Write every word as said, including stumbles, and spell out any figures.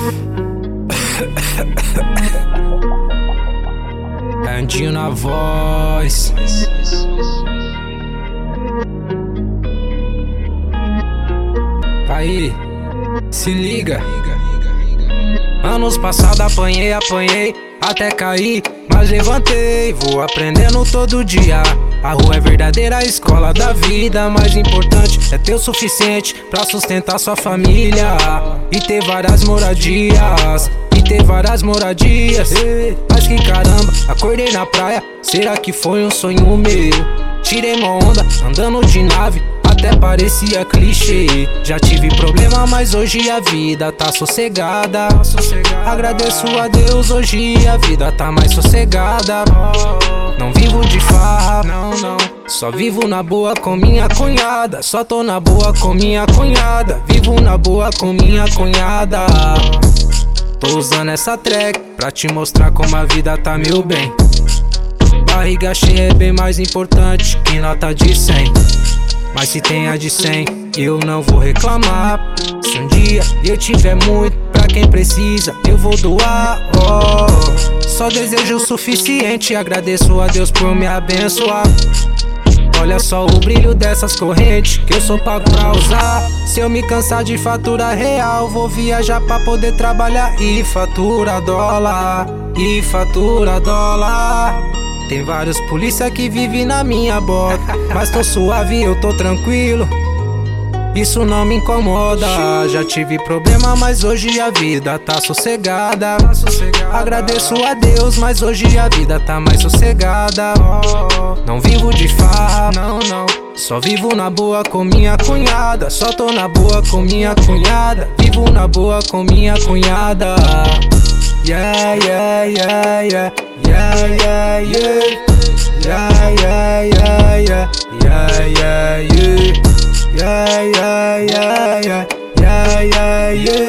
Andinho na voz. Aí, se liga. Anos passados apanhei, apanhei, até cair, mas levantei. Vou aprendendo todo dia. A rua é a verdadeira escola da vida. Mais importante é ter o suficiente pra sustentar sua família e ter várias moradias. E ter várias moradias. Mas que caramba, acordei na praia. Será que foi um sonho meu? Tirei uma onda, andando de nave, até parecia clichê. Já tive problema, mas hoje a vida tá sossegada. Agradeço a Deus, hoje a vida tá mais sossegada. Não vivo de farra, não, não. Só vivo na boa com minha cunhada. Só tô na boa com minha cunhada. Vivo na boa com minha cunhada. Tô usando essa track pra te mostrar como a vida tá meu bem. Barriga cheia é bem mais importante que nota de cem. Mas se tem a de cem, eu não vou reclamar. Se um dia eu tiver muito, pra quem precisa, eu vou doar. Oh, só desejo o suficiente, agradeço a Deus por me abençoar. Olha só o brilho dessas correntes que eu sou pago pra usar. Se eu me cansar de fatura real, vou viajar pra poder trabalhar e fatura dólar, e fatura dólar. Tem vários polícia que vivem na minha bota, mas tô suave, eu tô tranquilo. Isso não me incomoda. Já tive problema, mas hoje a vida tá sossegada. Agradeço a Deus, mas hoje a vida tá mais sossegada. Não vivo de farra, não, não. Só vivo na boa com minha cunhada. Só tô na boa com minha cunhada. Vivo na boa com minha cunhada. Yeah, yeah, yeah, yeah. Yeah, yeah, yeah. Yeah, yeah, yeah, yeah. Yeah, yeah, yeah. Yeah, yeah, yeah, yeah. Yeah, yeah, yeah.